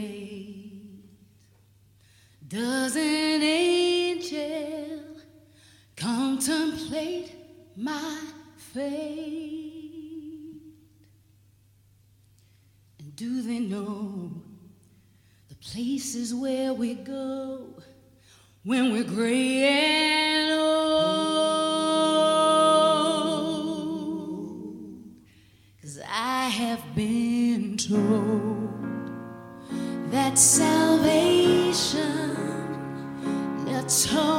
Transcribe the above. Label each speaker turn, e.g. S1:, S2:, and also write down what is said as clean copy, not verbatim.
S1: fate? Does an angel contemplate my fate? And do they know the places where we go when we're gray and old? 'Cause I have been told that salvation, let's hope